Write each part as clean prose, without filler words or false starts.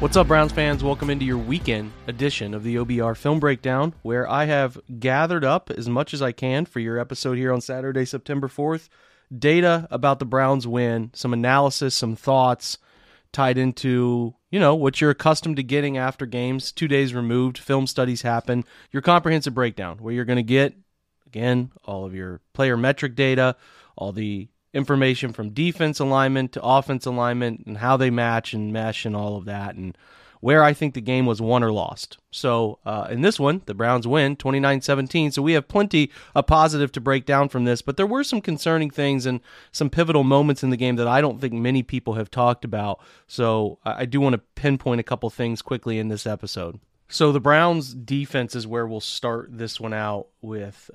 What's up, Browns fans? Welcome into your weekend edition of the OBR Film Breakdown, where I have gathered up as much as I can for your episode here on Saturday, September 4th. Data about the Browns win, some analysis, some thoughts tied into, what you're accustomed to getting after games, 2 days removed, film studies happen, your comprehensive breakdown, where you're going to get, again, all of your player metric data, all the information from defense alignment to offense alignment and how they match and mesh and all of that, and where I think the game was won or lost. So in this one, the Browns win 29-17, so we have plenty of positive to break down from this, but there were some concerning things and some pivotal moments in the game that I don't think many people have talked about, so I do want to pinpoint a couple things quickly in this episode. So the Browns defense is where we'll start this one out with,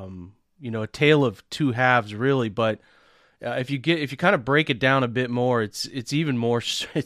a tale of two halves really, but if you kind of break it down a bit more, it's even more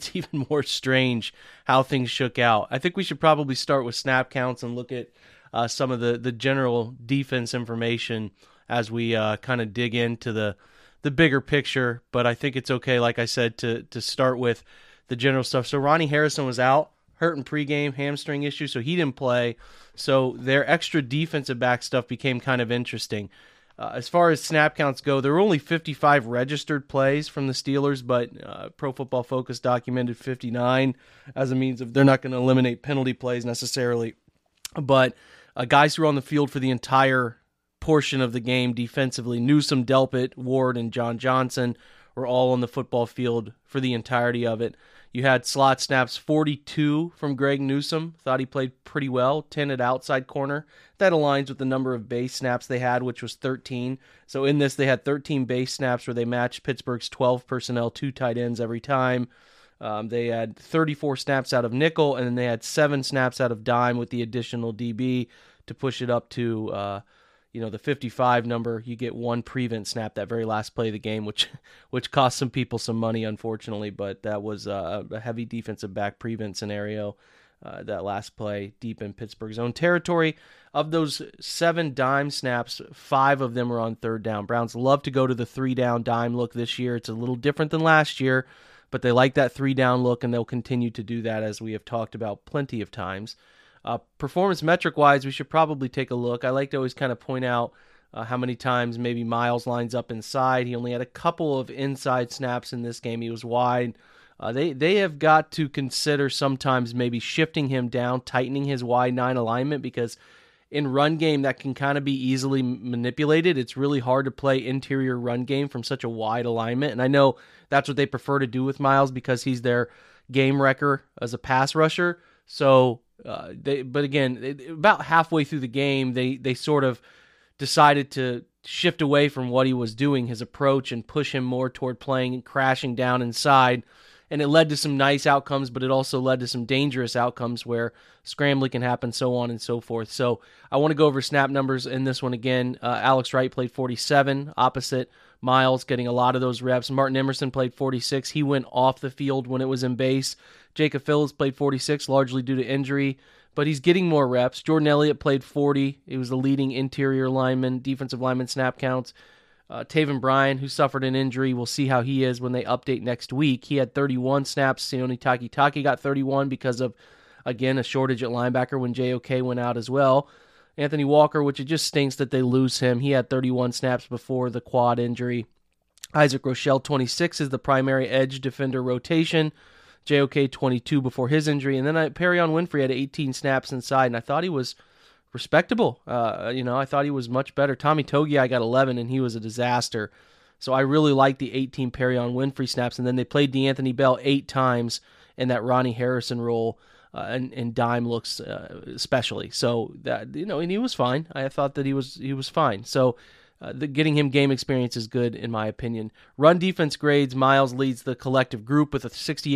strange how things shook out. I think we should probably start with snap counts and look at some of the general defense information as we kind of dig into the bigger picture. But I think it's okay, like I said, to start with the general stuff. So Ronnie Harrison was out, hurt in pregame, hamstring issue, so he didn't play. So their extra defensive back stuff became kind of interesting. As far as snap counts go, there were only 55 registered plays from the Steelers, but Pro Football Focus documented 59 as a means of they're not going to eliminate penalty plays necessarily. But guys who were on the field for the entire portion of the game defensively, Newsome, Delpit, Ward, and John Johnson were all on the football field for the entirety of it. You had slot snaps, 42 from Greg Newsome. Thought he played pretty well, 10 at outside corner. That aligns with the number of base snaps they had, which was 13. So in this, they had 13 base snaps where they matched Pittsburgh's 12 personnel, 2 tight ends every time. They had 34 snaps out of nickel, and then they had 7 snaps out of dime with the additional DB to push it up to the 55 number. You get 1 prevent snap that very last play of the game, which cost some people some money, unfortunately, but that was a heavy defensive back prevent scenario, that last play deep in Pittsburgh's own territory. Of those 7 dime snaps, 5 of them were on third down. Browns love to go to the 3-down dime look this year. It's a little different than last year, but they like that 3-down look, and they'll continue to do that, as we have talked about plenty of times. Performance metric-wise, we should probably take a look. I like to always kind of point out how many times maybe Miles lines up inside. He only had a couple of inside snaps in this game. He was wide. They have got to consider sometimes maybe shifting him down, tightening his wide 9 alignment, because in run game that can kind of be easily manipulated. It's really hard to play interior run game from such a wide alignment, and I know that's what they prefer to do with Miles because he's their game wrecker as a pass rusher. So but again, about halfway through the game, they sort of decided to shift away from what he was doing, his approach, and push him more toward playing and crashing down inside. And it led to some nice outcomes, but it also led to some dangerous outcomes where scrambling can happen, so on and so forth. So I want to go over snap numbers in this one again. Alex Wright played 47, opposite Miles, getting a lot of those reps. Martin Emerson played 46. He went off the field when it was in base. Jacob Phillips played 46, largely due to injury, but he's getting more reps. Jordan Elliott played 40. He was the leading interior lineman, defensive lineman snap counts. Taven Bryan, who suffered an injury, we'll see how he is when they update next week. He had 31 snaps. Sione Takitaki got 31 because of, again, a shortage at linebacker when JOK went out as well. Anthony Walker, which it just stinks that they lose him. He had 31 snaps before the quad injury. Isaac Rochelle, 26, is the primary edge defender rotation. JOK, 22 before his injury. And then Perion Winfrey had 18 snaps inside, and I thought he was respectable. I thought he was much better. Tommy Togiai got 11, and he was a disaster. So I really liked the 18 Perion Winfrey snaps, and then they played DeAnthony Bell 8 times in that Ronnie Harrison role, and dime looks especially. So that and he was fine. I thought that he was fine. So getting him game experience is good in my opinion. Run defense grades, Miles leads the collective group with a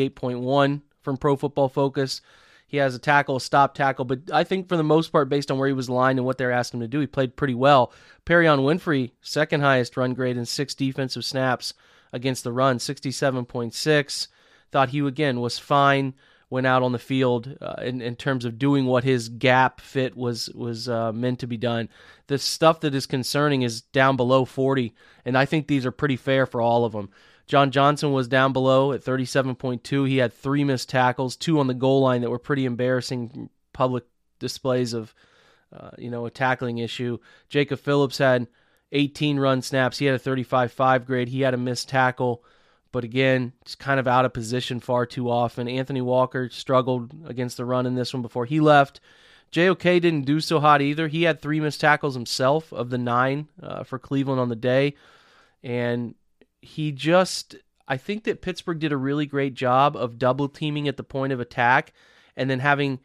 68.1 from Pro Football Focus. He has a tackle, a stop tackle, but I think for the most part, based on where he was lined and what they're asking him to do, he played pretty well. Perion Winfrey, second highest run grade in 6 defensive snaps against the run, 67.6. Thought he, again, was fine when out on the field in terms of doing what his gap fit was meant to be done. The stuff that is concerning is down below 40, and I think these are pretty fair for all of them. John Johnson was down below at 37.2. He had 3 missed tackles, 2 on the goal line that were pretty embarrassing public displays of, a tackling issue. Jacob Phillips had 18 run snaps. He had a 35.5 grade. He had a missed tackle, but again, just kind of out of position far too often. Anthony Walker struggled against the run in this one before he left. JOK didn't do so hot either. He had 3 missed tackles himself of the 9 for Cleveland on the day. And I think that Pittsburgh did a really great job of double teaming at the point of attack and then having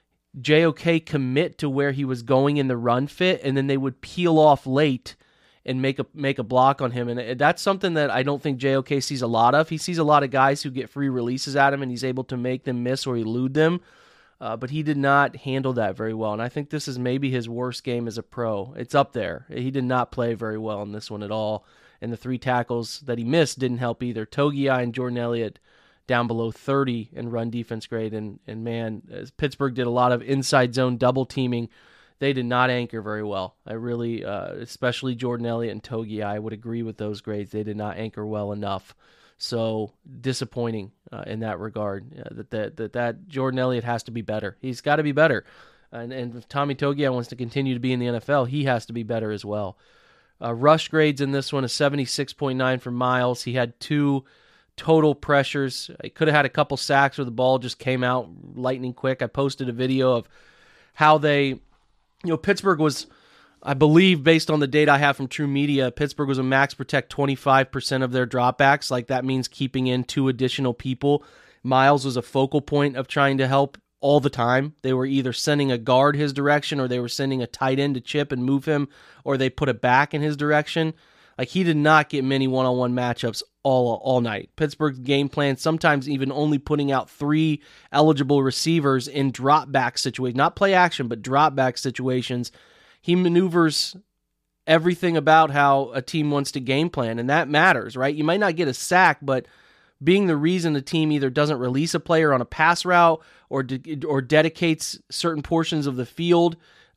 JOK commit to where he was going in the run fit, and then they would peel off late and make a block on him. And that's something that I don't think JOK sees a lot of. He sees a lot of guys who get free releases at him, and he's able to make them miss or elude them. But he did not handle that very well. And I think this is maybe his worst game as a pro. It's up there. He did not play very well in this one at all. And the 3 tackles that he missed didn't help either. Togiai and Jordan Elliott down below 30 in run defense grade. And man, as Pittsburgh did a lot of inside zone double teaming, they did not anchor very well. I really, especially Jordan Elliott and Togiai, I would agree with those grades. They did not anchor well enough. So disappointing in that regard. That Jordan Elliott has to be better. He's got to be better. And if Tommy Togiai wants to continue to be in the NFL, he has to be better as well. Rush grades in this one, a 76.9 for Miles. He had 2 total pressures. He could have had a couple sacks where the ball just came out lightning quick. I posted a video of how Pittsburgh was, I believe, based on the data I have from True Media, Pittsburgh was a max protect 25% of their dropbacks. Like, that means keeping in 2 additional people. Miles was a focal point of trying to help all the time. They were either sending a guard his direction, or they were sending a tight end to chip and move him, or they put it back in his direction. Like, he did not get many one-on-one matchups all night. Pittsburgh's game plan, sometimes even only putting out 3 eligible receivers in drop-back situations, not play action, but drop-back situations. He maneuvers everything about how a team wants to game plan, and that matters, right? You might not get a sack, but being the reason the team either doesn't release a player on a pass route or dedicates certain portions of the field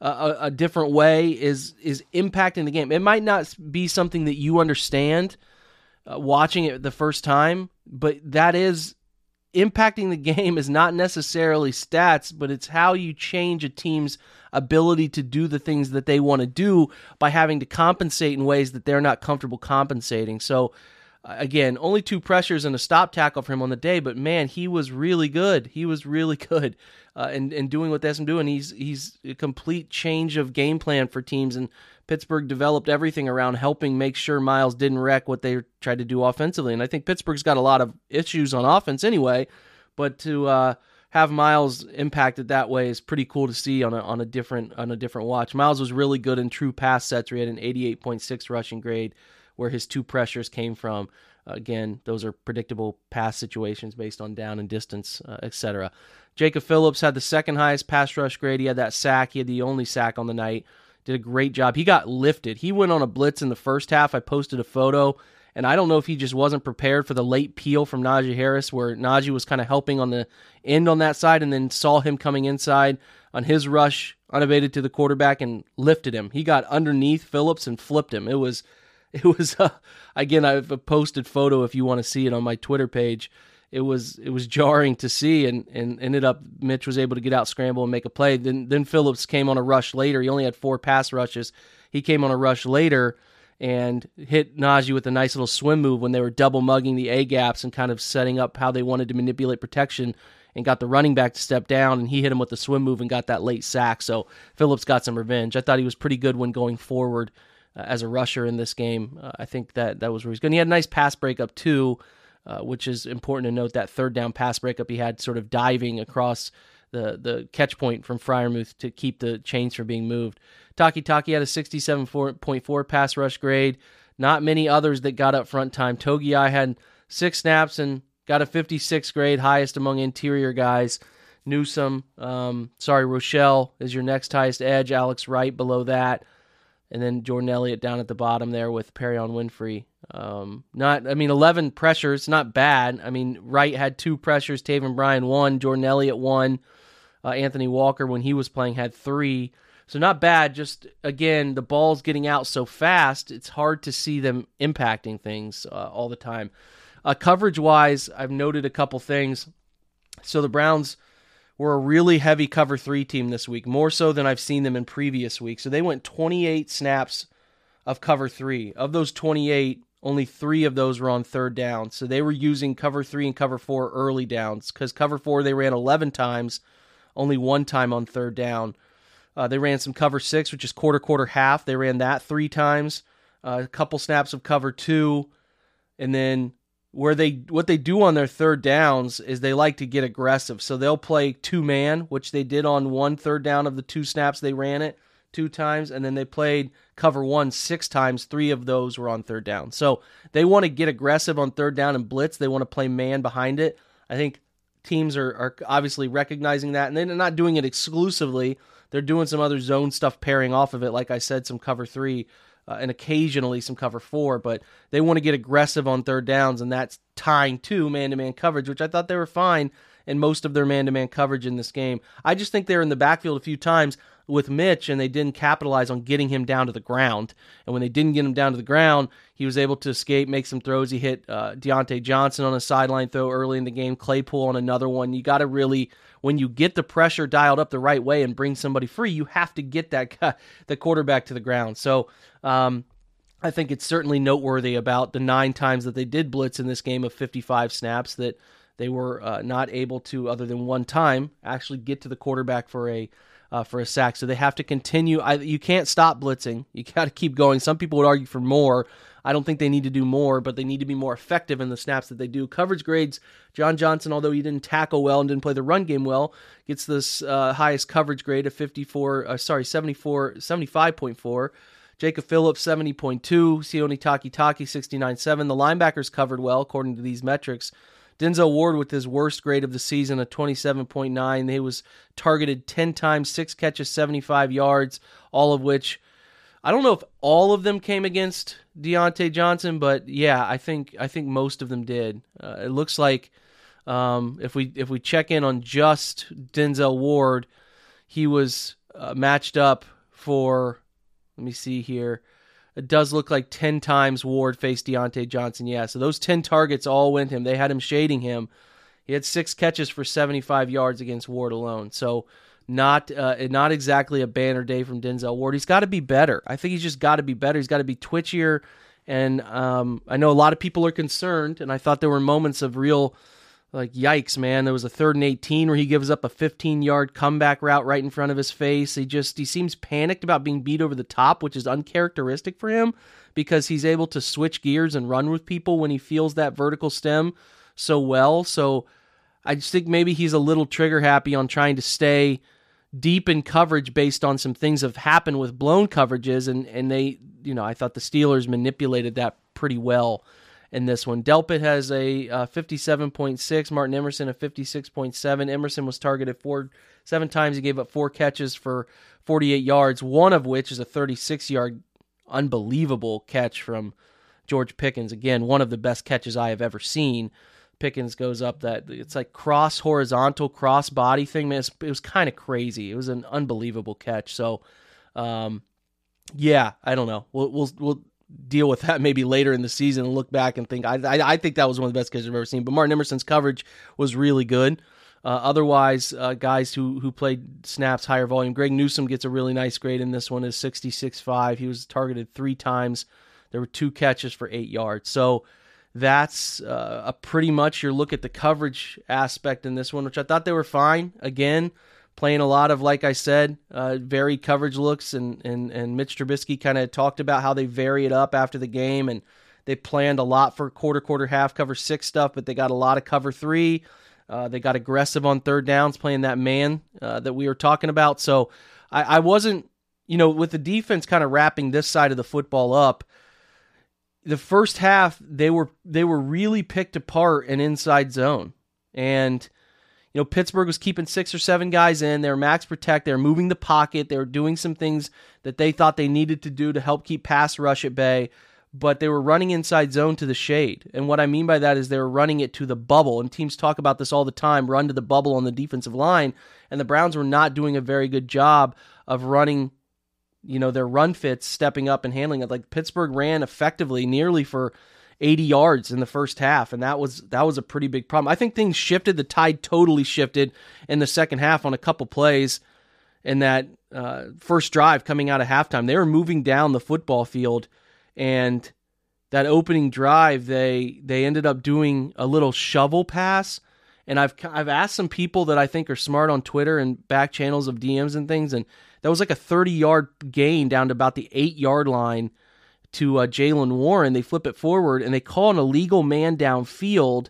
a different way is impacting the game. It might not be something that you understand watching it the first time, but that is impacting the game. Is not necessarily stats, but it's how you change a team's ability to do the things that they want to do by having to compensate in ways that they're not comfortable compensating. So again, only 2 pressures and a stop tackle for him on the day, but man, he was really good. He was really good in doing what that's him doing. He's a complete change of game plan for teams, and Pittsburgh developed everything around helping make sure Miles didn't wreck what they tried to do offensively. And I think Pittsburgh's got a lot of issues on offense anyway, but to have Miles impacted that way is pretty cool to see on a different watch. Miles was really good in true pass sets. He had an 88.6 rushing grade, where his 2 pressures came from. Again, those are predictable pass situations based on down and distance, etc. Jacob Phillips had the 2nd highest pass rush grade. He had that sack. He had the only sack on the night. Did a great job. He got lifted. He went on a blitz in the first half. I posted a photo, and I don't know if he just wasn't prepared for the late peel from Najee Harris, where Najee was kind of helping on the end on that side, and then saw him coming inside on his rush, unabated to the quarterback, and lifted him. He got underneath Phillips and flipped him. It was again, I've a posted photo if you want to see it on my Twitter page. It was jarring to see, and ended up Mitch was able to get out, scramble, and make a play. Then Phillips came on a rush later. He only had 4 pass rushes. He came on a rush later and hit Najee with a nice little swim move when they were double mugging the A-gaps and kind of setting up how they wanted to manipulate protection, and got the running back to step down, and he hit him with the swim move and got that late sack. So Phillips got some revenge. I thought he was pretty good when going forward as a rusher in this game. I think that was where he's good. And he had a nice pass breakup too, which is important to note. That 3rd down pass breakup, he had sort of diving across the catch point from Freiermuth to keep the chains from being moved. Taki had a 67.4 pass rush grade. Not many others that got up front time. Togiai had 6 snaps and got a 56 grade, highest among interior guys. Newsome, Rochelle is your next highest edge. Alex Wright below that. And then Jordan Elliott down at the bottom there with Perion Winfrey. 11 pressures, not bad. I mean, Wright had 2 pressures, Taven Bryan 1, Jordan Elliott 1. Anthony Walker, when he was playing, had 3. So not bad. Just, again, the ball's getting out so fast, it's hard to see them impacting things all the time. Coverage-wise, I've noted a couple things. So the Browns were a really heavy cover 3 team this week, more so than I've seen them in previous weeks. So they went 28 snaps of cover 3. Of those 28, only 3 of those were on third down. So they were using cover 3 and cover 4 early downs, because cover 4 they ran 11 times, only 1 time on third down. They ran some cover 6, which is quarter, half. They ran that 3 times. A couple snaps of cover 2, and then what they do on their third downs is they like to get aggressive. So they'll play 2-man, which they did on 1 third down of the 2 snaps they ran it 2 times, and then they played cover 1 6 times. 3 of those were on third down. So they want to get aggressive on third down and blitz. They want to play man behind it. I think teams are obviously recognizing that, and they're not doing it exclusively. They're doing some other zone stuff pairing off of it, like I said, some cover 3 and occasionally some cover 4, but they want to get aggressive on third downs, and that's tying to man-to-man coverage, which I thought they were fine in most of their man-to-man coverage in this game. I just think they were in the backfield a few times with Mitch, and they didn't capitalize on getting him down to the ground. And when they didn't get him down to the ground, he was able to escape, make some throws. He hit Deontay Johnson on a sideline throw early in the game, Claypool on another one. You got to really, when you get the pressure dialed up the right way and bring somebody free, you have to get that guy, the quarterback, to the ground. So I think it's certainly noteworthy about the 9 times that they did blitz in this game of 55 snaps that they were not able to, other than 1 time, actually get to the quarterback for a sack. So they have to continue. You can't stop blitzing. You got to keep going. Some people would argue for more. I don't think they need to do more, but they need to be more effective in the snaps that they do. Coverage grades, John Johnson, although he didn't tackle well and didn't play the run game well, gets this highest coverage grade of 75.4. Jacob Phillips, 70.2. Sione Takitaki, 69.7. The linebackers covered well, according to these metrics. Denzel Ward with his worst grade of the season, a 27.9. He was targeted 10 times, 6 catches, 75 yards, all of which, I don't know if all of them came against Deontay Johnson, but yeah, I think most of them did. It looks like if we check in on just Denzel Ward, he was matched up for, let me see here, it does look like 10 times Ward faced Deontay Johnson. Yeah, so those 10 targets all went him. They had him shading him. He had 6 catches for 75 yards against Ward alone. So not exactly a banner day from Denzel Ward. He's got to be better. I think he's just got to be better. He's got to be twitchier. And I know a lot of people are concerned, and I thought there were moments of real, like, yikes, man. There was a 3rd and 18 where he gives up a 15-yard comeback route right in front of his face. He seems panicked about being beat over the top, which is uncharacteristic for him, because he's able to switch gears and run with people when he feels that vertical stem so well. So I just think maybe he's a little trigger happy on trying to stay deep in coverage based on some things that have happened with blown coverages, and they, I thought the Steelers manipulated that pretty well in this one. Delpit has a 57.6, Martin Emerson a 56.7. Emerson was targeted 7 times. He gave up 4 catches for 48 yards, one of which is a 36-yard unbelievable catch from George Pickens. Again, one of the best catches I have ever seen. Pickens goes up that, it's like horizontal cross body thing. Man, it was kind of crazy. It was an unbelievable catch. So, yeah, I don't know. We'll deal with that maybe later in the season and look back and think, I think that was one of the best catches I've ever seen. But Martin Emerson's coverage was really good. Otherwise, guys who played snaps higher volume. Greg Newsome gets a really nice grade in this one, is 66.5. He was targeted 3 times. There were 2 catches for 8 yards. So that's a pretty much your look at the coverage aspect in this one, which I thought they were fine. Again, playing a lot of, like I said, varied coverage looks, and Mitch Trubisky kind of talked about how they vary it up after the game, and they planned a lot for quarter, half, cover 6 stuff, but they got a lot of cover 3. They got aggressive on third downs, playing that man that we were talking about. So I wasn't, with the defense kind of wrapping this side of the football up, the first half they were really picked apart in inside zone, and Pittsburgh was keeping 6 or 7 guys in. They were max protect. They were moving the pocket. They were doing some things that they thought they needed to do to help keep pass rush at bay, but they were running inside zone to the shade. And what I mean by that is they were running it to the bubble, and teams talk about this all the time, run to the bubble on the defensive line, and the Browns were not doing a very good job of running their run fits, stepping up and handling it. Like, Pittsburgh ran effectively nearly for 80 yards in the first half, and that was a pretty big problem. I think things shifted. The tide totally shifted in the second half on a couple plays in that first drive coming out of halftime. They were moving down the football field, and that opening drive, they ended up doing a little shovel pass. And I've asked some people that I think are smart on Twitter and back channels of DMs and things, and that was like a 30-yard gain down to about the 8-yard line to Jaylen Warren. They flip it forward, and they call an illegal man downfield.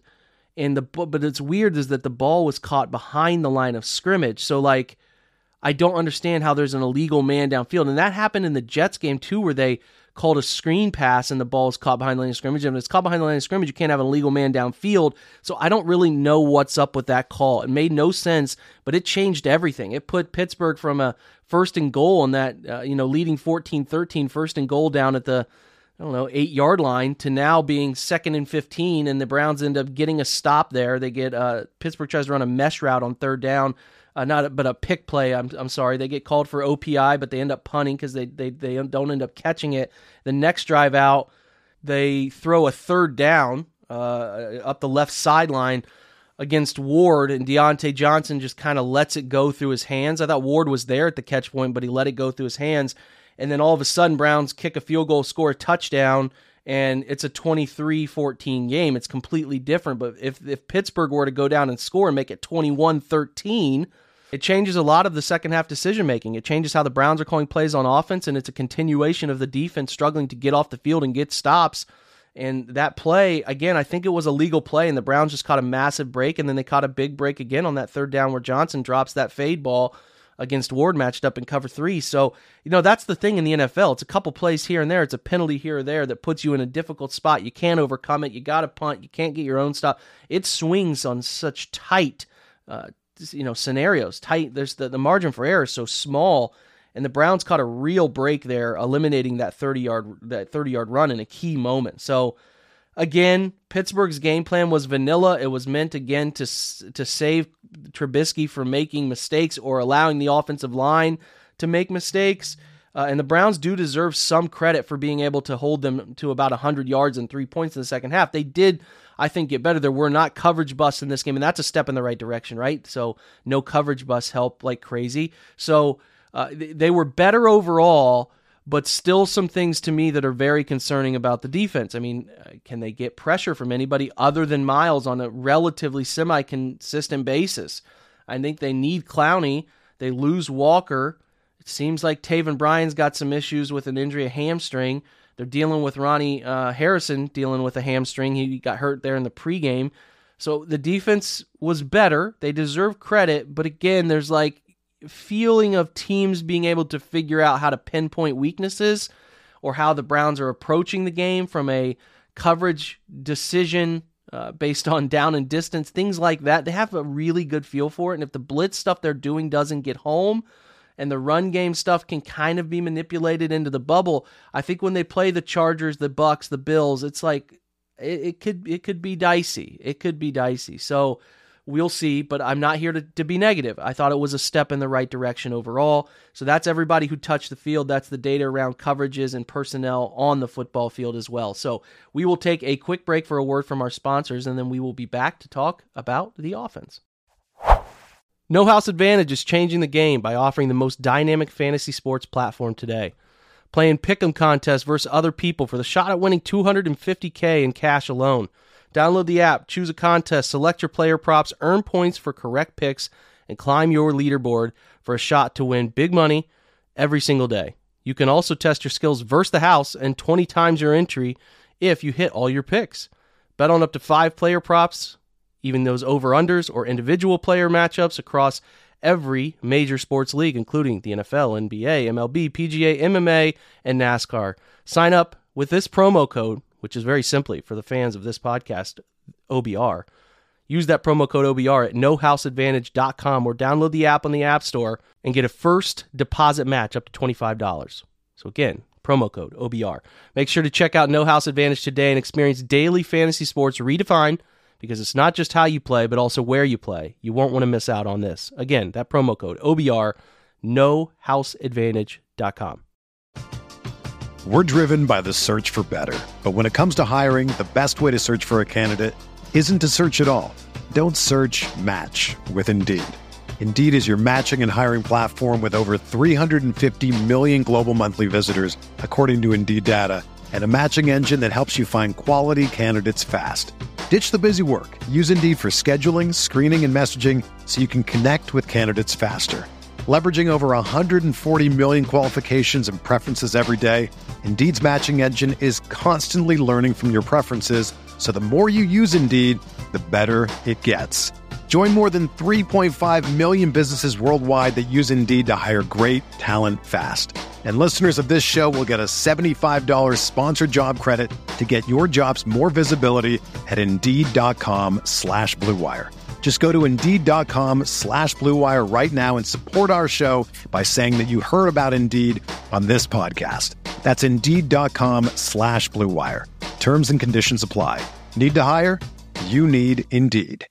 But it's weird is that the ball was caught behind the line of scrimmage. So, like, I don't understand how there's an illegal man downfield. And that happened in the Jets game, too, where they called a screen pass and the ball is caught behind the line of scrimmage. And if it's caught behind the line of scrimmage, you can't have an illegal man downfield. So I don't really know what's up with that call. It made no sense, but it changed everything. It put Pittsburgh from a first and goal on that, leading 14-13 first and goal down at the, 8-yard line to now being 2nd and 15, and the Browns end up getting a stop there. They get Pittsburgh tries to run a mesh route on third down, but a pick play. I'm sorry. They get called for OPI, but they end up punting because they don't end up catching it. The next drive out, they throw a third down up the left sideline against Ward, and Deontay Johnson just kind of lets it go through his hands. I thought Ward was there at the catch point, but he let it go through his hands. And then all of a sudden, Browns kick a field goal, score a touchdown, and it's a 23-14 game. It's completely different. But if Pittsburgh were to go down and score and make it 21-13, it changes a lot of the second half decision-making. It changes how the Browns are calling plays on offense, and it's a continuation of the defense struggling to get off the field and get stops. And that play, again, I think it was a legal play, and the Browns just caught a massive break, and then they caught a big break again on that third down where Johnson drops that fade ball against Ward matched up in cover 3. So, that's the thing in the NFL. It's a couple plays here and there. It's a penalty here or there that puts you in a difficult spot. You can't overcome it. You got to punt. You can't get your own stop. It swings on such tight, scenarios. Tight. There's the margin for error is so small, and the Browns caught a real break there, eliminating that 30-yard run in a key moment. So, again, Pittsburgh's game plan was vanilla. It was meant, again, to save Trubisky from making mistakes or allowing the offensive line to make mistakes. And the Browns do deserve some credit for being able to hold them to about 100 yards and 3 points in the second half. They did, I think, get better. There were not coverage busts in this game, and that's a step in the right direction, right? So no coverage busts help like crazy. So they were better overall, but still some things to me that are very concerning about the defense. I mean, can they get pressure from anybody other than Miles on a relatively semi-consistent basis? I think they need Clowney. They lose Walker. It seems like Taven Bryan's got some issues with an injury, a hamstring. They're dealing with Ronnie Harrison, dealing with a hamstring. He got hurt there in the pregame. So the defense was better. They deserve credit, but again, there's like feeling of teams being able to figure out how to pinpoint weaknesses or how the Browns are approaching the game from a coverage decision based on down and distance, things like that. They have a really good feel for it, and if the blitz stuff they're doing doesn't get home and the run game stuff can kind of be manipulated into the bubble, I think when they play the Chargers, the Bucks, the Bills, it's like it could be dicey. It could be dicey. So we'll see, but I'm not here to be negative. I thought it was a step in the right direction overall. So that's everybody who touched the field. That's the data around coverages and personnel on the football field as well. So we will take a quick break for a word from our sponsors, and then we will be back to talk about the offense. No House Advantage is changing the game by offering the most dynamic fantasy sports platform today. Playing pick'em contests versus other people for the shot at winning $250K in cash alone. Download the app, choose a contest, select your player props, earn points for correct picks, and climb your leaderboard for a shot to win big money every single day. You can also test your skills versus the house and 20 times your entry if you hit all your picks. Bet on up to 5 player props, even those over-unders or individual player matchups across every major sports league, including the NFL, NBA, MLB, PGA, MMA, and NASCAR. Sign up with this promo code, which is very simply for the fans of this podcast, OBR. Use that promo code OBR at nohouseadvantage.com or download the app on the App Store and get a first deposit match up to $25. So again, promo code OBR. Make sure to check out No House Advantage today and experience daily fantasy sports redefined, because it's not just how you play, but also where you play. You won't want to miss out on this. Again, that promo code OBR, nohouseadvantage.com. We're driven by the search for better. But when it comes to hiring, the best way to search for a candidate isn't to search at all. Don't search, match with Indeed. Indeed is your matching and hiring platform with over 350 million global monthly visitors, according to Indeed data, and a matching engine that helps you find quality candidates fast. Ditch the busy work. Use Indeed for scheduling, screening, and messaging so you can connect with candidates faster. Leveraging over 140 million qualifications and preferences every day, Indeed's matching engine is constantly learning from your preferences, so the more you use Indeed, the better it gets. Join more than 3.5 million businesses worldwide that use Indeed to hire great talent fast. And listeners of this show will get a $75 sponsored job credit to get your jobs more visibility at Indeed.com/Blue Wire. Just go to Indeed.com/Blue Wire right now and support our show by saying that you heard about Indeed on this podcast. That's Indeed.com/Blue Wire. Terms and conditions apply. Need to hire? You need Indeed.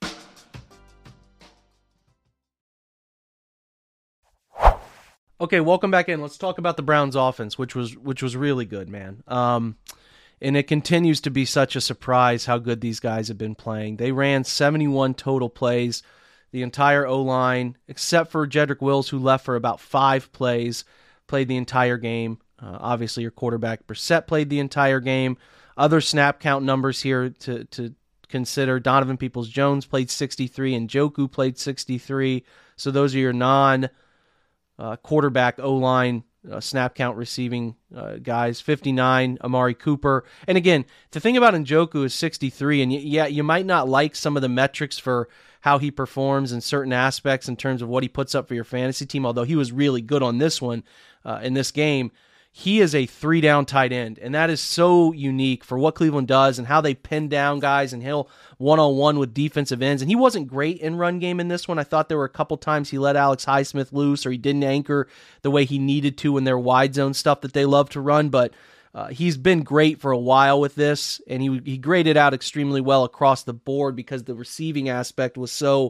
Okay, welcome back in. Let's talk about the Browns offense, which was really good, man. And it continues to be such a surprise how good these guys have been playing. They ran 71 total plays. The entire O-line, except for Jedrick Wills, who left for about 5 plays, played the entire game. Obviously, your quarterback Brissett played the entire game. Other snap count numbers here to consider. Donovan Peoples-Jones played 63, and Njoku played 63. So those are your quarterback O-line snap count receiving guys. 59, Amari Cooper. And again, the thing about Njoku is 63, and yeah, you might not like some of the metrics for how he performs in certain aspects in terms of what he puts up for your fantasy team, although he was really good on this one in this game. He is a 3-down tight end, and that is so unique for what Cleveland does and how they pin down guys, and he'll one-on-one with defensive ends. And he wasn't great in run game in this one. I thought there were a couple times he let Alex Highsmith loose, or he didn't anchor the way he needed to in their wide zone stuff that they love to run, but he's been great for a while with this, and he graded out extremely well across the board because the receiving aspect was so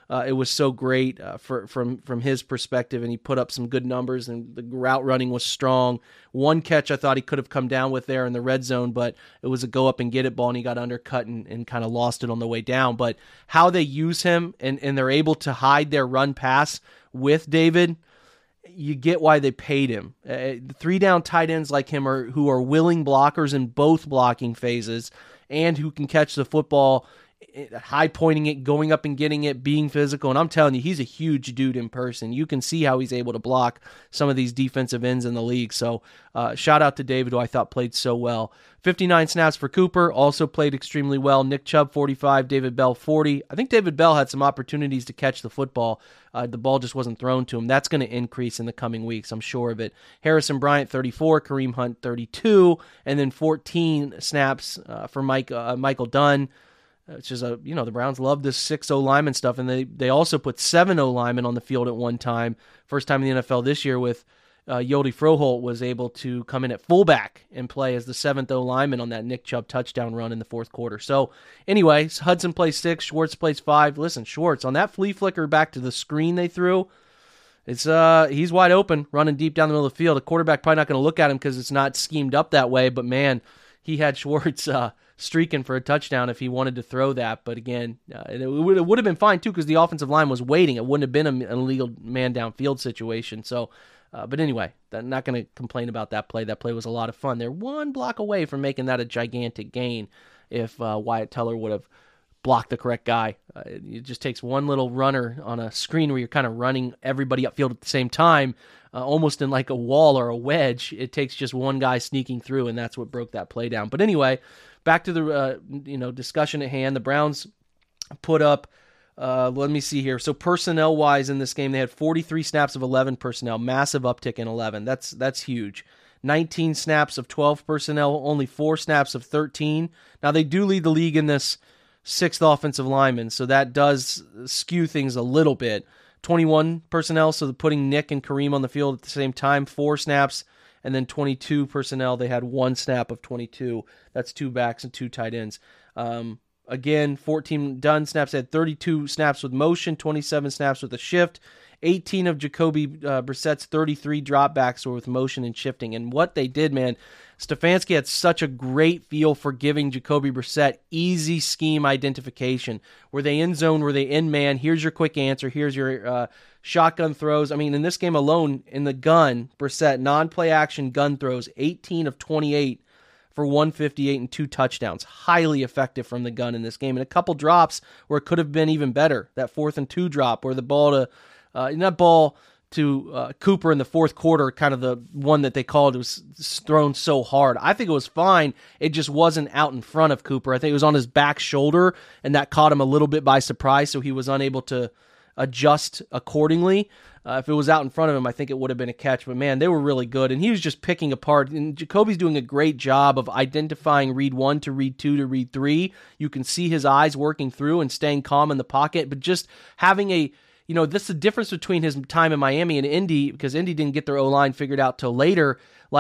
great from his perspective, and he put up some good numbers, and the route running was strong. One catch I thought he could have come down with there in the red zone, but it was a go up and get it ball, and he got undercut and kind of lost it on the way down. But how they use him and they're able to hide their run pass with David, you get why they paid him. 3-down tight ends like him who are willing blockers in both blocking phases and who can catch the football, high pointing it, going up and getting it, being physical. And I'm telling you, he's a huge dude in person. You can see how he's able to block some of these defensive ends in the league. So shout out to David, who I thought played so well. 59 snaps for Cooper, also played extremely well. Nick Chubb, 45, David Bell, 40. I think David Bell had some opportunities to catch the football. The ball just wasn't thrown to him. That's going to increase in the coming weeks, I'm sure of it. Harrison Bryant, 34, Kareem Hunt, 32, and then 14 snaps for Michael Dunn. Which is the Browns love this 6 O-lineman stuff, and they also put 7 O-linemen on the field at one time. First time in the NFL this year with Yodi Froholt was able to come in at fullback and play as the 7th O-lineman on that Nick Chubb touchdown run in the fourth quarter. So anyway, Hudson plays 6, Schwartz plays 5. Listen, Schwartz, on that flea flicker back to the screen they threw, he's wide open, running deep down the middle of the field. The quarterback probably not going to look at him because it's not schemed up that way, but man, he had Schwartz streaking for a touchdown if he wanted to throw that. But again, it would have been fine too because the offensive line was waiting. It wouldn't have been an illegal man downfield situation. So, but anyway, I'm not going to complain about that play. That play was a lot of fun. They're one block away from making that a gigantic gain if Wyatt Teller would have blocked the correct guy. It just takes one little runner on a screen where you're kind of running everybody upfield at the same time, almost in like a wall or a wedge. It takes just one guy sneaking through, and that's what broke that play down. But anyway, back to the discussion at hand. The Browns put up, let me see here. So personnel-wise in this game, they had 43 snaps of 11 personnel, massive uptick in 11. That's huge. 19 snaps of 12 personnel, only 4 snaps of 13. Now, they do lead the league in this 6th offensive lineman, so that does skew things a little bit. 21 personnel, so putting Nick and Kareem on the field at the same time, 4 snaps, and then 22 personnel, they had 1 snap of 22. That's 2 backs and 2 tight ends. Again, 14 done snaps, they had 32 snaps with motion, 27 snaps with a shift, 18 of Jacoby Brissett's 33 dropbacks were with motion and shifting. And what they did, man, Stefanski had such a great feel for giving Jacoby Brissett easy scheme identification. Were they in zone? Were they in man? Here's your quick answer. Here's your shotgun throws. I mean, in this game alone, in the gun, Brissett, non-play action gun throws, 18 of 28 for 158 and 2 touchdowns. Highly effective from the gun in this game. And a couple drops where it could have been even better. That 4th and 2 drop where the ball to Cooper in the fourth quarter, kind of the one that they called, it was thrown so hard. I think it was fine. It just wasn't out in front of Cooper. I think it was on his back shoulder, and that caught him a little bit by surprise, so he was unable to adjust accordingly. If it was out in front of him, I think it would have been a catch. But, man, they were really good, and he was just picking apart. And Jacoby's doing a great job of identifying read 1 to read 2 to read 3. You can see his eyes working through and staying calm in the pocket, but just having a this is the difference between his time in Miami and Indy, because Indy didn't get their O-line figured out till later.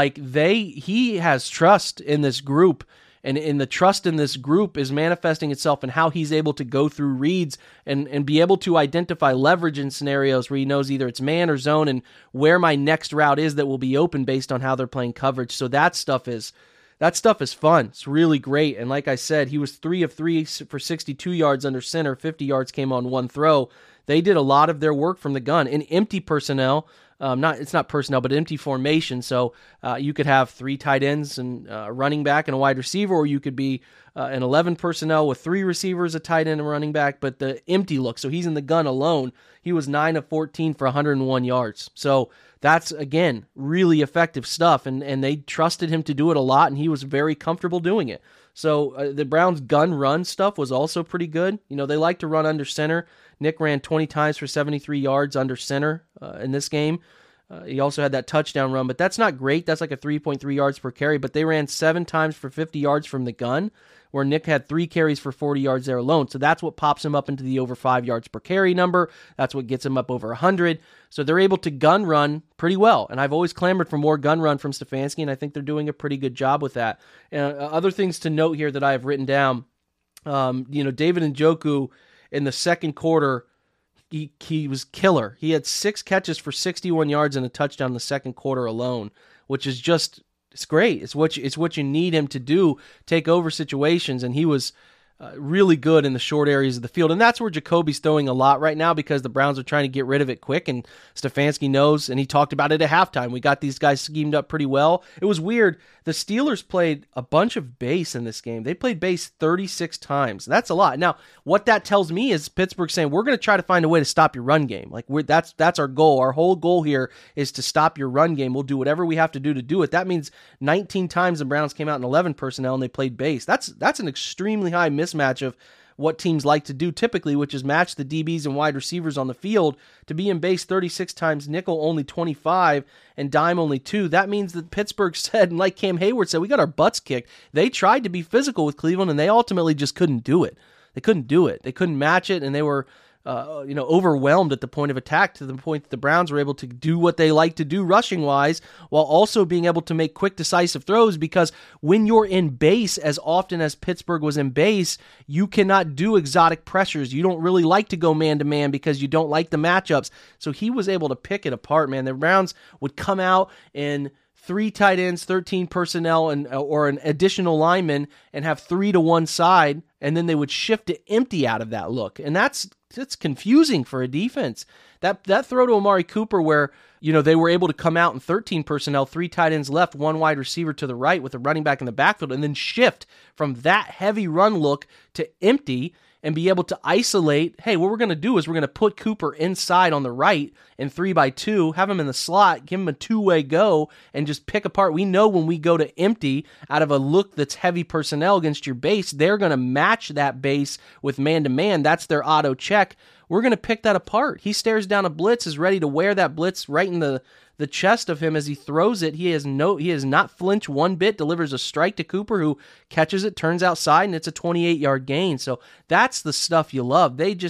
He has trust in this group, and in the trust in this group is manifesting itself in how he's able to go through reads and be able to identify leverage in scenarios where he knows either it's man or zone and where my next route is that will be open based on how they're playing coverage. So that stuff is fun. It's really great. And like I said, he was 3 of 3 for 62 yards under center. 50 yards came on one throw. They did a lot of their work from the gun in empty personnel. It's not personnel, but empty formation. So you could have 3 tight ends and a running back and a wide receiver, or you could be an 11 personnel with 3 receivers, a tight end, and a running back, but the empty look. So he's in the gun alone. He was 9 of 14 for 101 yards. So that's, again, really effective stuff, and they trusted him to do it a lot, and he was very comfortable doing it. So the Browns' gun run stuff was also pretty good. They like to run under center. Nick ran 20 times for 73 yards under center in this game. He also had that touchdown run, but that's not great. That's like a 3.3 yards per carry, but they ran 7 times for 50 yards from the gun, where Nick had 3 carries for 40 yards there alone. So that's what pops him up into the over 5 yards per carry number. That's what gets him up over 100. So they're able to gun run pretty well. And I've always clamored for more gun run from Stefanski, and I think they're doing a pretty good job with that. Other things to note here that I have written down, David Njoku in the second quarter, he was killer. He had 6 catches for 61 yards and a touchdown in the second quarter alone, which is just, it's great. It's what you need him to do, take over situations, and he was really good in the short areas of the field. And that's where Jacoby's throwing a lot right now, because the Browns are trying to get rid of it quick, and Stefanski knows, and he talked about it at halftime. We got these guys schemed up pretty well. It was weird. The Steelers played a bunch of base in this game. They played base 36 times. That's a lot. Now, what that tells me is Pittsburgh saying, we're going to try to find a way to stop your run game. That's our goal. Our whole goal here is to stop your run game. We'll do whatever we have to do it. That means 19 times the Browns came out in 11 personnel and they played base. That's an extremely high mismatch of what teams like to do typically, which is match the DBs and wide receivers on the field. To be in base 36 times, nickel only 25, and dime only 2. That means that Pittsburgh said, and like Cam Hayward said, we got our butts kicked. They tried to be physical with Cleveland, and they ultimately just couldn't do it. They couldn't do it. They couldn't match it, and they were overwhelmed at the point of attack, to the point that the Browns were able to do what they like to do rushing-wise, while also being able to make quick, decisive throws, because when you're in base, as often as Pittsburgh was in base, you cannot do exotic pressures. You don't really like to go man-to-man because you don't like the matchups. So he was able to pick it apart, man. The Browns would come out in 3 tight ends, 13 personnel, or an additional lineman, and have 3 to one side, and then they would shift to empty out of that look. And that's confusing for a defense. That throw to Amari Cooper where, they were able to come out in 13 personnel, 3 tight ends left, 1 wide receiver to the right with a running back in the backfield, and then shift from that heavy run look to empty and be able to isolate, hey, what we're going to do is we're going to put Cooper inside on the right in 3x2, have him in the slot, give him a 2-way go, and just pick apart. We know when we go to empty out of a look that's heavy personnel against your base, they're going to match that base with man-to-man. That's their auto check. We're going to pick that apart. He stares down a blitz, is ready to wear that blitz right in the chest of him as he throws it. He has not flinched one bit, delivers a strike to Cooper, who catches it, turns outside, and it's a 28-yard gain. So that's the stuff you love. They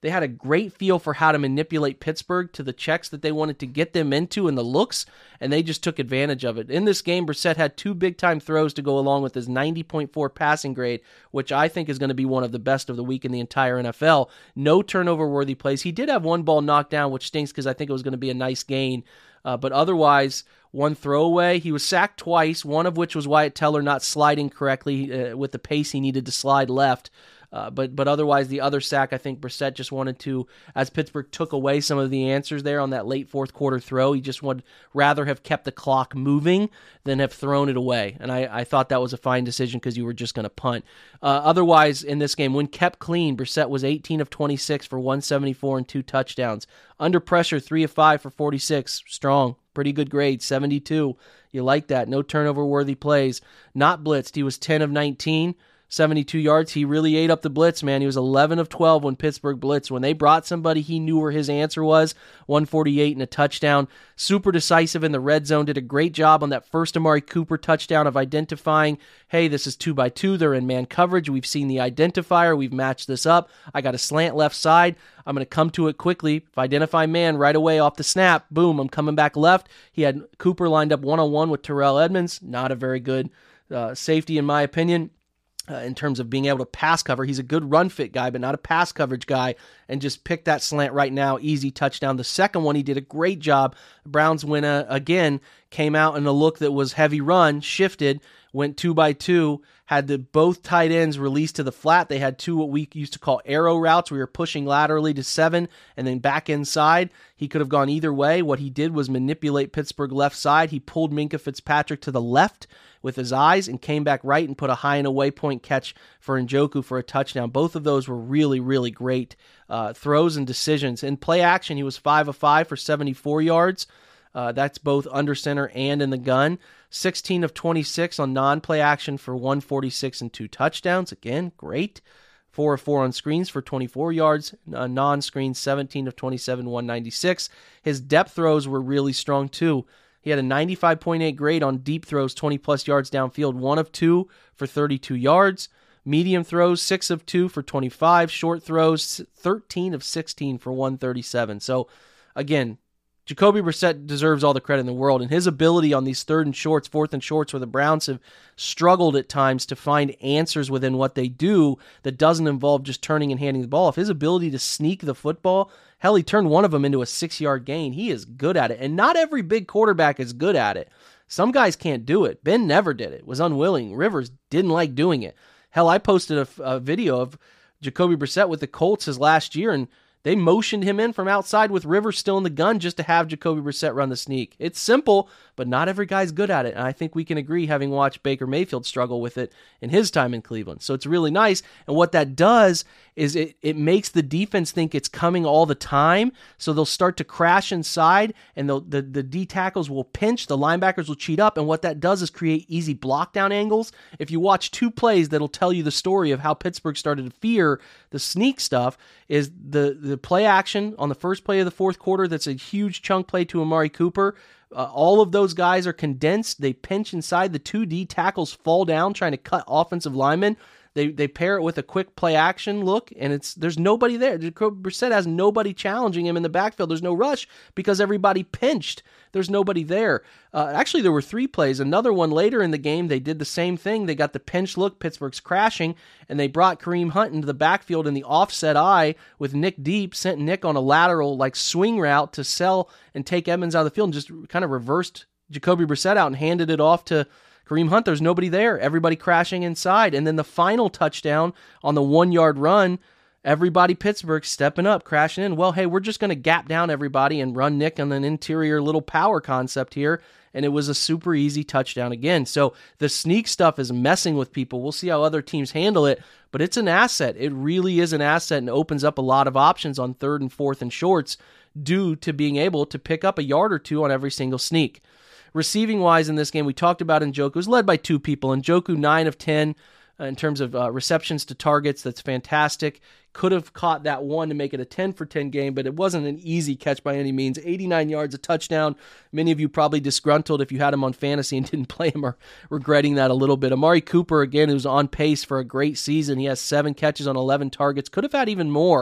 They had a great feel for how to manipulate Pittsburgh to the checks that they wanted to get them into and the looks, and they just took advantage of it. In this game, Brissett had 2 big-time throws to go along with his 90.4 passing grade, which I think is going to be one of the best of the week in the entire NFL. No turnover-worthy plays. He did have one ball knocked down, which stinks because I think it was going to be a nice gain. But otherwise, one throwaway. He was sacked twice, one of which was Wyatt Teller not sliding correctly with the pace he needed to slide left. But otherwise, the other sack, I think Brissett just wanted to, as Pittsburgh took away some of the answers there on that late fourth quarter throw, he just would rather have kept the clock moving than have thrown it away. And I thought that was a fine decision because you were just going to punt. Otherwise, in this game, when kept clean, Brissett was 18 of 26 for 174 and 2 touchdowns. Under pressure, 3 of 5 for 46. Strong. Pretty good grade, 72. You like that. No turnover-worthy plays. Not blitzed. He was 10 of 19. 72 yards. He really ate up the blitz, man. He was 11 of 12 when Pittsburgh blitzed. When they brought somebody, he knew where his answer was. 148 and a touchdown. Super decisive in the red zone. Did a great job on that first Amari Cooper touchdown of identifying, hey, this is 2x2. They're in man coverage. We've seen the identifier. We've matched this up. I got a slant left side. I'm going to come to it quickly. If I identify man right away off the snap, boom, I'm coming back left. He had Cooper lined up one-on-one with Terrell Edmonds. Not a very good safety in my opinion. In terms of being able to pass cover. He's a good run fit guy, but not a pass coverage guy, and just pick that slant right now. Easy touchdown. The second one, he did a great job. Browns win again, came out in a look that was heavy run, shifted, went 2x2, had both tight ends released to the flat. They had 2 what we used to call arrow routes. We were pushing laterally to 7 and then back inside. He could have gone either way. What he did was manipulate Pittsburgh left side. He pulled Minkah Fitzpatrick to the left with his eyes and came back right and put a high and away point catch for Njoku for a touchdown. Both of those were really, really great throws and decisions. In play action, he was 5 of 5 for 74 yards. That's both under center and in the gun. 16 of 26 on non-play action for 146 and 2 touchdowns. Again, great. 4 of 4 on screens for 24 yards. Non-screen, 17 of 27, 196. His depth throws were really strong too. He had a 95.8 grade on deep throws, 20-plus yards downfield, 1 of 2 for 32 yards. Medium throws, 6 of 2 for 25. Short throws, 13 of 16 for 137. So, again, Jacoby Brissett deserves all the credit in the world, and his ability on these 3rd and shorts, 4th and shorts, where the Browns have struggled at times to find answers within what they do that doesn't involve just turning and handing the ball off. His ability to sneak the football, hell, he turned one of them into a 6-yard gain. He is good at it, and not every big quarterback is good at it. Some guys can't do it. Ben never did it, was unwilling. Rivers didn't like doing it. Hell, I posted a video of Jacoby Brissett with the Colts his last year, and they motioned him in from outside with Rivers still in the gun just to have Jacoby Brissett run the sneak. It's simple, but not every guy's good at it. And I think we can agree, having watched Baker Mayfield struggle with it in his time in Cleveland. So it's really nice. And what that does is it makes the defense think it's coming all the time. So they'll start to crash inside, and the D tackles will pinch, the linebackers will cheat up. And what that does is create easy block down angles. If you watch 2 plays that'll tell you the story of how Pittsburgh started to fear the sneak stuff, is the play action on the first play of the fourth quarter. That's a huge chunk play to Amari Cooper. All of those guys are condensed. They pinch inside. The 2 D tackles fall down trying to cut offensive linemen. They pair it with a quick play action look, and there's nobody there. Jacoby Brissett has nobody challenging him in the backfield. There's no rush because everybody pinched. There's nobody there. Actually, there were 3 plays. Another one later in the game, they did the same thing. They got the pinch look. Pittsburgh's crashing, and they brought Kareem Hunt into the backfield in the offset eye with Nick deep, sent Nick on a lateral swing route to sell and take Edmonds out of the field, and just kind of reversed Jacoby Brissett out and handed it off to Kareem Hunt. There's nobody there. Everybody crashing inside. And then the final touchdown on the 1-yard run, everybody Pittsburgh stepping up, crashing in. Well, hey, we're just going to gap down everybody and run Nick on an interior little power concept here. And it was a super easy touchdown again. So the sneak stuff is messing with people. We'll see how other teams handle it, but it's an asset. It really is an asset and opens up a lot of options on 3rd and 4th and shorts due to being able to pick up a yard or 2 on every single sneak. Receiving-wise in this game, we talked about Njoku. It was led by 2 people. Njoku, 9 of 10 in terms of receptions to targets. That's fantastic. Could have caught that one to make it a 10 for 10 game, but it wasn't an easy catch by any means. 89 yards, a touchdown. Many of you probably disgruntled if you had him on fantasy and didn't play him, or regretting that a little bit. Amari Cooper, again, who's on pace for a great season. He has 7 catches on 11 targets. Could have had even more.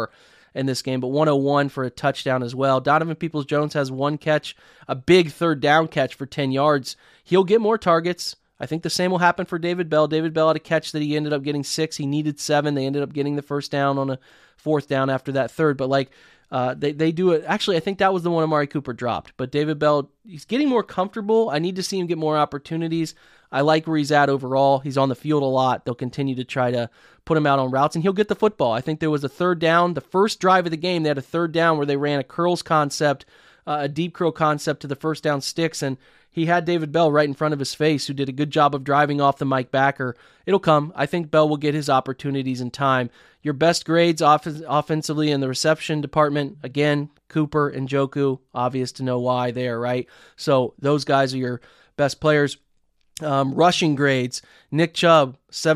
in this game, but 101 for a touchdown as well. Donovan Peoples-Jones has one catch, a big third down catch for 10 yards. He'll get more targets. I think the same will happen for David Bell. David Bell had a catch that he ended up getting 6. He needed 7. They ended up getting the first down on a fourth down after that third. But they do it. Actually, I think that was the one Amari Cooper dropped. But David Bell, he's getting more comfortable. I need to see him get more opportunities. I like where he's at overall. He's on the field a lot. They'll continue to try to put him out on routes, and he'll get the football. I think there was a third down. The first drive of the game, they had a third down where they ran a curls concept, a deep curl concept to the first down sticks, and he had David Bell right in front of his face, who did a good job of driving off the Mike backer. It'll come. I think Bell will get his opportunities in time. Your best grades offensively in the reception department, again, Cooper and Njoku, obvious to know why there, right? So those guys are your best players. Rushing grades, Nick Chubb,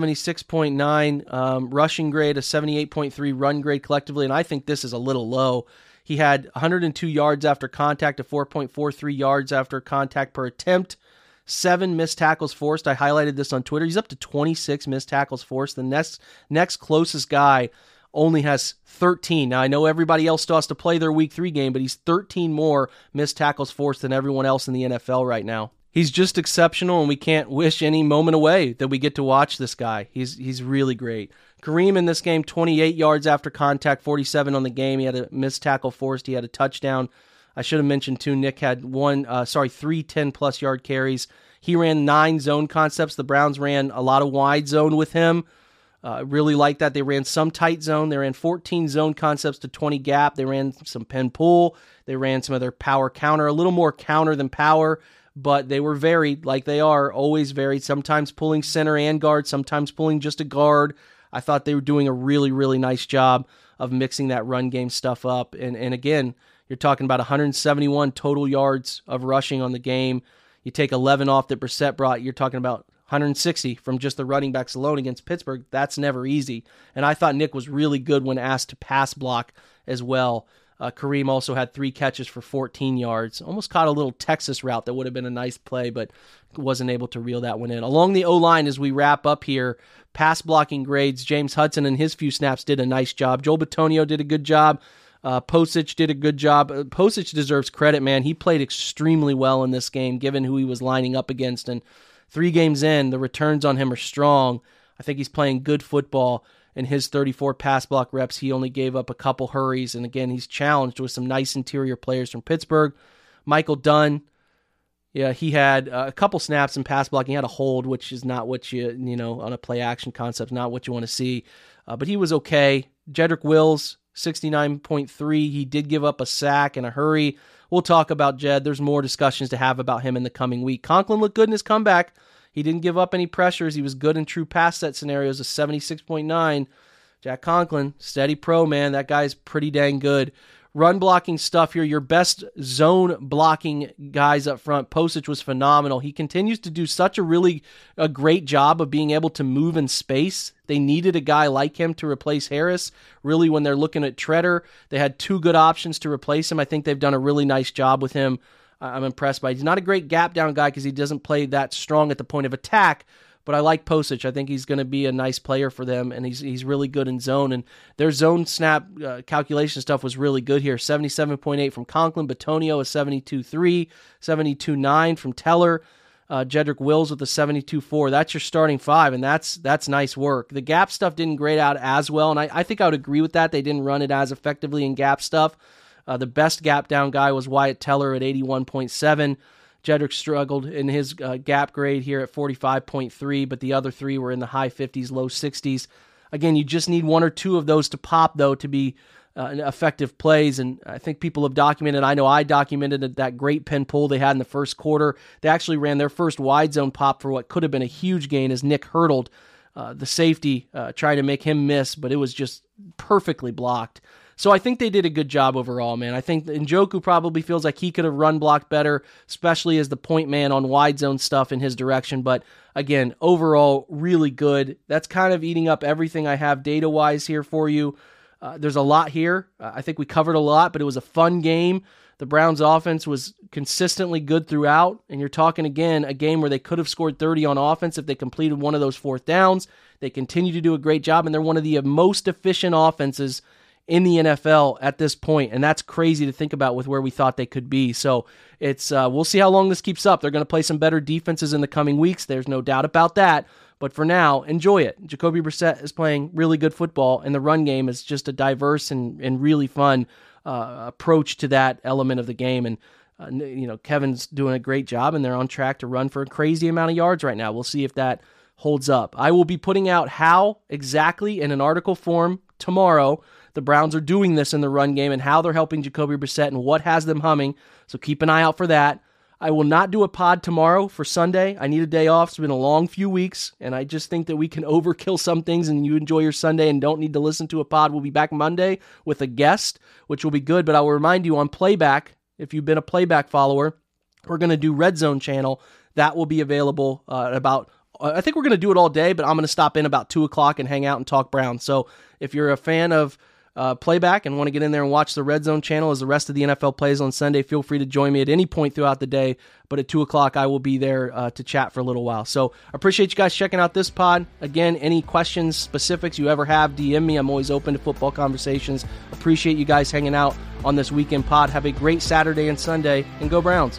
76.9 rushing grade, a 78.3 run grade collectively, and I think this is a little low. He had 102 yards after contact, a 4.43 yards after contact per attempt, 7 missed tackles forced. I highlighted this on Twitter. He's up to 26 missed tackles forced. The next closest guy only has 13. Now, I know everybody else still has to play their Week 3 game, but he's 13 more missed tackles forced than everyone else in the NFL right now. He's just exceptional, and we can't wish any moment away that we get to watch this guy. He's really great. Kareem in this game, 28 yards after contact, 47 on the game. He had a missed tackle forced. He had a touchdown. I should have mentioned, too, Nick had 3 10-plus yard carries. He ran 9 zone concepts. The Browns ran a lot of wide zone with him. Really like that. They ran some tight zone. They ran 14 zone concepts to 20 gap. They ran some pen pull. They ran some of their power counter, a little more counter than power. But they were varied, like they are, always varied, sometimes pulling center and guard, sometimes pulling just a guard. I thought they were doing a really, really nice job of mixing that run game stuff up. And again, you're talking about 171 total yards of rushing on the game. You take 11 off that Brissett brought, you're talking about 160 from just the running backs alone against Pittsburgh. That's never easy. And I thought Nick was really good when asked to pass block as well. Kareem also had 3 catches for 14 yards. Almost caught a little Texas route that would have been a nice play, but wasn't able to reel that one in. Along the O-line, as we wrap up here, pass blocking grades, James Hudson and his few snaps did a nice job. Joel Bitonio did a good job. Posich did a good job. Posich deserves credit, man. He played extremely well in this game, given who he was lining up against. And 3 games in, the returns on him are strong. I think he's playing good football. In his 34 pass block reps, he only gave up a couple hurries. And again, he's challenged with some nice interior players from Pittsburgh. Michael Dunn, yeah, he had a couple snaps in pass blocking. He had a hold, which is not what you on a play action concept, not what you want to see. But he was okay. Jedrick Wills, 69.3. He did give up a sack and a hurry. We'll talk about Jed. There's more discussions to have about him in the coming week. Conklin looked good in his comeback. He didn't give up any pressures. He was good in true pass set scenarios, a 76.9. Jack Conklin, steady pro, man. That guy's pretty dang good. Run blocking stuff here. Your best zone blocking guys up front. Posich was phenomenal. He continues to do such a great job of being able to move in space. They needed a guy like him to replace Harris. Really, when they're looking at Treader, they had 2 good options to replace him. I think they've done a really nice job with him. I'm impressed by it. He's not a great gap down guy because he doesn't play that strong at the point of attack, but I like Posich. I think he's going to be a nice player for them, and he's really good in zone. And their zone snap calculation stuff was really good here. 77.8 from Conklin. Bitonio a 72.3, 72.9 from Teller. Jedrick Wills with a 72.4. That's your starting 5, and that's nice work. The gap stuff didn't grade out as well, and I think I would agree with that. They didn't run it as effectively in gap stuff. The best gap down guy was Wyatt Teller at 81.7. Jedrick struggled in his gap grade here at 45.3, but the other 3 were in the high 50s, low 60s. Again, you just need 1 or 2 of those to pop, though, to be effective plays, and I think people have documented, I know I documented that great pen pull they had in the first quarter. They actually ran their first wide zone pop for what could have been a huge gain as Nick hurdled the safety, trying to make him miss, but it was just perfectly blocked. So I think they did a good job overall, man. I think Njoku probably feels like he could have run blocked better, especially as the point man on wide zone stuff in his direction. But again, overall, really good. That's kind of eating up everything I have data-wise here for you. There's a lot here. I think we covered a lot, but it was a fun game. The Browns offense was consistently good throughout, and you're talking, again, a game where they could have scored 30 on offense if they completed one of those 4th downs. They continue to do a great job, and they're one of the most efficient offenses in the NFL at this point, and that's crazy to think about with where we thought they could be. So it's we'll see how long this keeps up. They're going to play some better defenses in the coming weeks. There's no doubt about that. But for now, enjoy it. Jacoby Brissett is playing really good football, and the run game is just a diverse and really fun approach to that element of the game. And Kevin's doing a great job, and they're on track to run for a crazy amount of yards right now. We'll see if that holds up. I will be putting out how exactly in an article form tomorrow the Browns are doing this in the run game and how they're helping Jacoby Brissett and what has them humming. So keep an eye out for that. I will not do a pod tomorrow for Sunday. I need a day off. It's been a long few weeks, and I just think that we can overkill some things and you enjoy your Sunday and don't need to listen to a pod. We'll be back Monday with a guest, which will be good, but I will remind you on Playback, if you've been a Playback follower, we're going to do Red Zone channel. That will be available I think we're going to do it all day, but I'm going to stop in about 2 o'clock and hang out and talk Browns. So if you're a fan of Playback and want to get in there and watch the Red Zone channel as the rest of the NFL plays on Sunday, feel free to join me at any point throughout the day. But at 2 o'clock, I will be there to chat for a little while. So I appreciate you guys checking out this pod. Again, any questions, specifics you ever have, DM me. I'm always open to football conversations. Appreciate you guys hanging out on this weekend pod. Have a great Saturday and Sunday, and go Browns.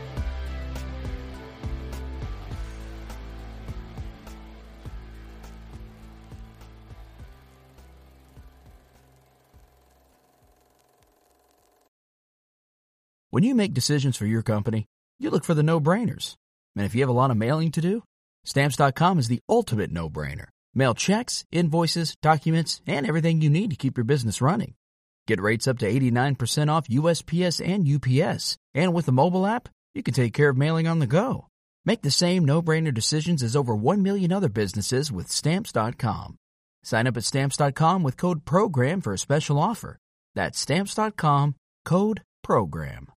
When you make decisions for your company, you look for the no-brainers. And if you have a lot of mailing to do, Stamps.com is the ultimate no-brainer. Mail checks, invoices, documents, and everything you need to keep your business running. Get rates up to 89% off USPS and UPS. And with the mobile app, you can take care of mailing on the go. Make the same no-brainer decisions as over 1 million other businesses with Stamps.com. Sign up at Stamps.com with code PROGRAM for a special offer. That's Stamps.com, code PROGRAM.